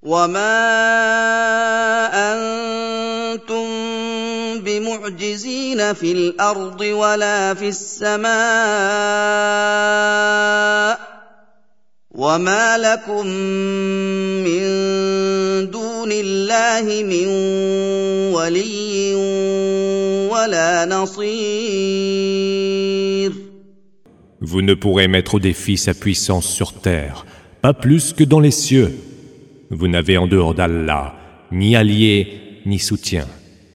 وما أنتم بمعجزين في الأرض ولا في السماء وما لكم من دون الله من ولي ولا نصير. Vous ne pourrez mettre au défi sa puissance sur terre, pas plus que dans les cieux. Vous n'avez en dehors d'Allah ni allié ni soutien.